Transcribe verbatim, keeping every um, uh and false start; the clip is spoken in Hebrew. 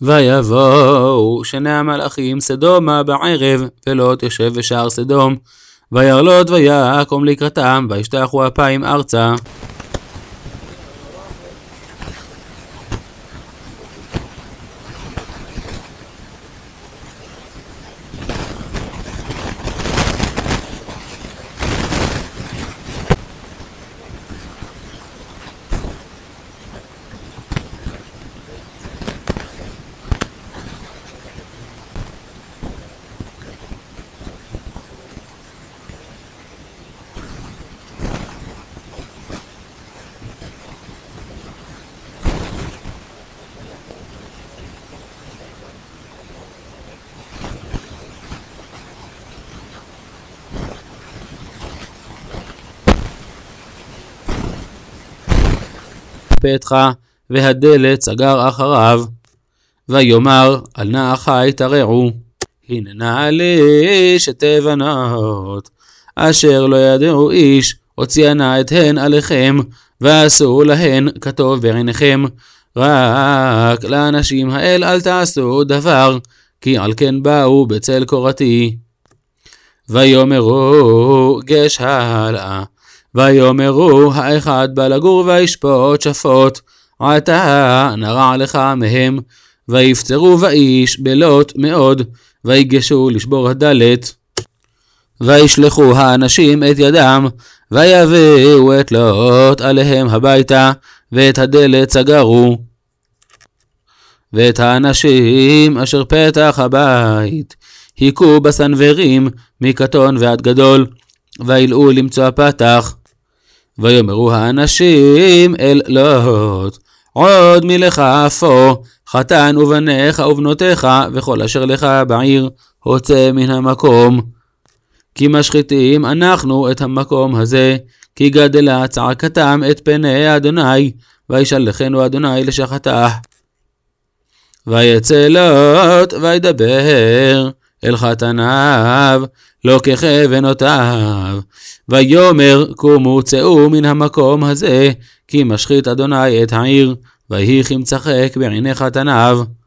ויבואו שני המלאכים סדומה בערב, ולוט יושב בשער סדום. וירא לוט ויקום לקראתם, וישתחו אפיים ארצה. פתחה, והדלת סגר אחריו. ויאמר אל נא אחי תרעו, הננה לי שתי בנות, אשר לא ידעו איש, הוציאנה את הן עליכם, ועשו להן כטוב בעיניכם. רק לאנשים האל אל תעשו דבר, כי על כן באו בצל קורתי. ויאמרו גש הלאה, ויאמרו האחד בא לגור וישפוט שפוט, עתה נרע לך מהם. ויפצרו באיש בלוט מאוד, ויגשו לשבור הדלת. וישלחו האנשים את ידם, ויביאו את לוט עליהם הביתה, ואת הדלת סגרו. ואת האנשים אשר פתח הבית היכו בסנוורים מקטון ועד גדול, וילאו למצוא הפתח. ויאמרו האנשים אל לוט, עוד מלך אפוא, חתן ובניך ובנותיך וכל אשר לך בעיר, הוצא מן המקום. כי משחיתים אנחנו את המקום הזה, כי גדלה צעקתם את פני אדוני, וישלחנו אדוני לשחתה. ויצא לוט וידבר אל חתניו, לא ככוונותיו. ויאמר קומו צאו מן המקום הזה, כי משחית אדוני את העיר, ויהי כמצחק בעיני חתניו.